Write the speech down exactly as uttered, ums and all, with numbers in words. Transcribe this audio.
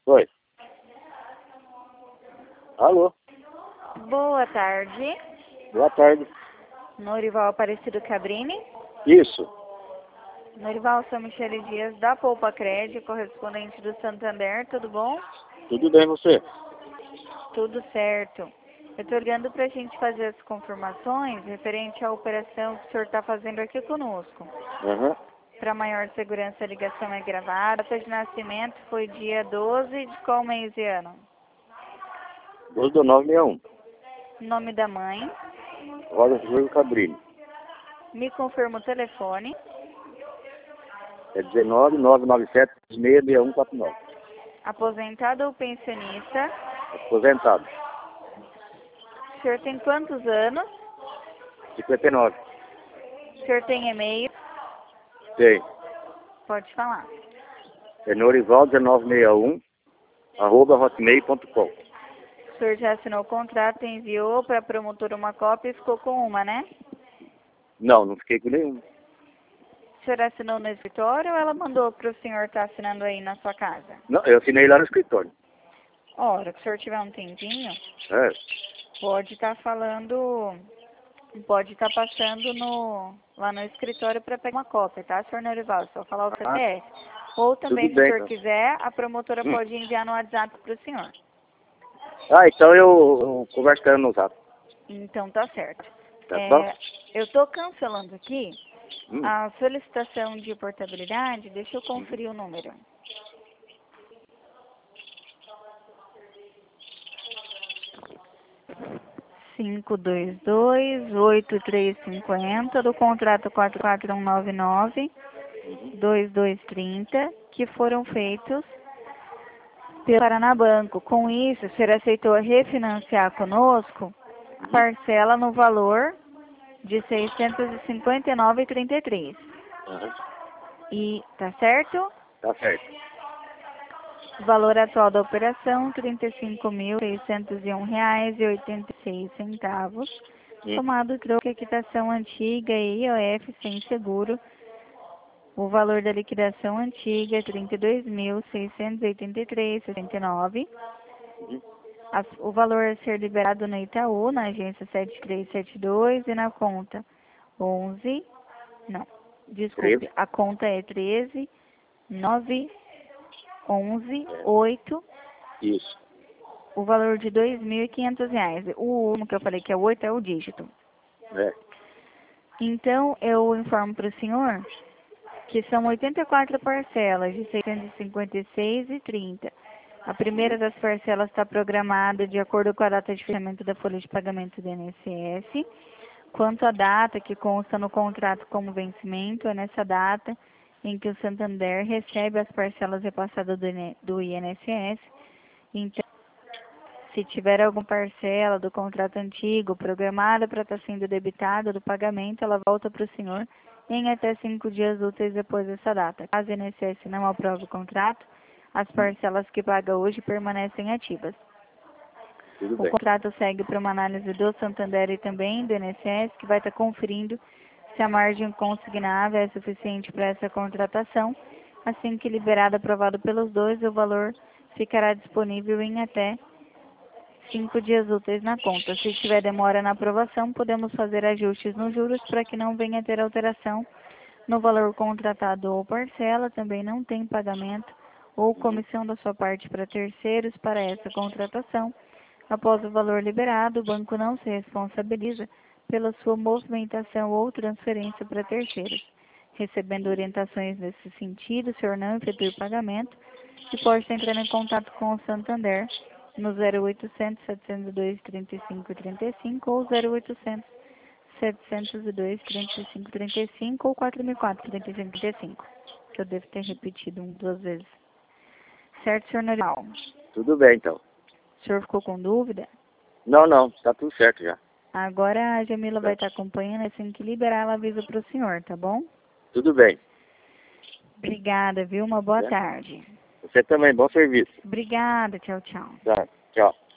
Oi. Alô? Boa tarde. Boa tarde. Norival Aparecido Cabrini. Isso. Norival São Michele Dias, da Poupa Crédito, correspondente do Santander, tudo bom? Tudo bem você? Tudo certo. Eu estou ligando para a gente fazer as confirmações referente à operação que o senhor está fazendo aqui conosco. Aham. Para maior segurança, a ligação é gravada. A data de nascimento foi dia doze de qual mês e ano? doze do nove sessenta e um. Nome da mãe. Rosa Júlio Cabrini. Me confirma o telefone. É dezenove, nove nove sete, seis seis um quatro nove. Aposentado ou pensionista? Aposentado. O senhor tem quantos anos? cinquenta e nove. O senhor tem e-mail? Tem. Pode falar. É Norival um nove seis um, arroba hotmail ponto com. O senhor já assinou o contrato, enviou para a promotora uma cópia e ficou com uma, né? Não, não fiquei com nenhum. O senhor assinou no escritório ou ela mandou para o senhor estar assinando aí na sua casa? Não, eu assinei lá no escritório. Ora, que o senhor tiver um tempinho, É. pode estar falando, pode estar passando no, lá no escritório para pegar uma cópia, tá, senhor Norival? Só falar o C P F. Ou também, Tudo se o bem, senhor então. quiser, a promotora Hum. pode enviar no WhatsApp para o senhor. Ah, então eu, eu converso com ela no zap. Então tá certo. Tá bom? É, eu estou cancelando aqui Hum. a solicitação de portabilidade. Deixa eu conferir o número. cinco dois dois, oito três cinco zero do contrato quatro quatro um nove nove, dois dois três zero, que foram feitos pelo Paranabanco. Com isso, o senhor aceitou refinanciar conosco a parcela no valor de seiscentos e cinquenta e nove reais e trinta e três centavos. Aham. E tá certo? Tá certo. O valor atual da operação, trinta e cinco mil, seiscentos e um reais e oitenta e seis centavos. Hum. Somado troco, quitação antiga e I O F sem seguro. O valor da liquidação antiga é trinta e dois mil, seiscentos e oitenta e três reais e sessenta e nove centavos. Uhum. As- O valor a ser liberado no Itaú, na agência sete três sete dois e na conta onze, não, desculpe, treze. a conta é treze, nove, onze, É. oito, Isso. o valor de dois mil e quinhentos reais. O último que eu falei que é oito é o dígito. É. Então, eu informo para o senhor que são oitenta e quatro parcelas de seiscentos e cinquenta e seis reais e trinta centavos. A primeira das parcelas está programada de acordo com a data de fechamento da folha de pagamento do I N S S. Quanto à data que consta no contrato como vencimento, é nessa data em que o Santander recebe as parcelas repassadas do I N- do I N S S. Então, se tiver alguma parcela do contrato antigo programada para estar sendo debitada do pagamento, ela volta para o senhor em até cinco dias úteis depois dessa data. Caso o I N S S não aprove o contrato, as parcelas que paga hoje permanecem ativas. Tudo O bem. contrato segue para uma análise do Santander e também do I N S S, que vai estar conferindo se a margem consignável é suficiente para essa contratação. Assim que liberado e aprovado pelos dois, o valor ficará disponível em até cinco dias úteis na conta. Se tiver demora na aprovação, podemos fazer ajustes nos juros para que não venha a ter alteração no valor contratado ou parcela. Também não tem pagamento ou comissão da sua parte para terceiros para essa contratação. Após o valor liberado, o banco não se responsabiliza pela sua movimentação ou transferência para terceiros. Recebendo orientações nesse sentido, o senhor não efetue o pagamento e pode estar entrando em contato com o Santander no zero oitocentos, setecentos e dois, trinta e cinco, trinta e cinco ou zero oitocentos, setecentos e dois, trinta e cinco, trinta e cinco ou quatro mil e quatro, trinta e cinco, trinta e cinco, que eu devo ter repetido um, duas vezes. Certo, senhor Norival? Tudo bem, então. O senhor ficou com dúvida? Não, não. Tá tudo certo já. Agora a Jamila Tá. vai estar acompanhando, assim que liberar ela avisa para o senhor, tá bom? Tudo bem. Obrigada, viu? Uma boa É. tarde. Você também. Bom serviço. Obrigada, tchau, tchau. Tá. Tchau.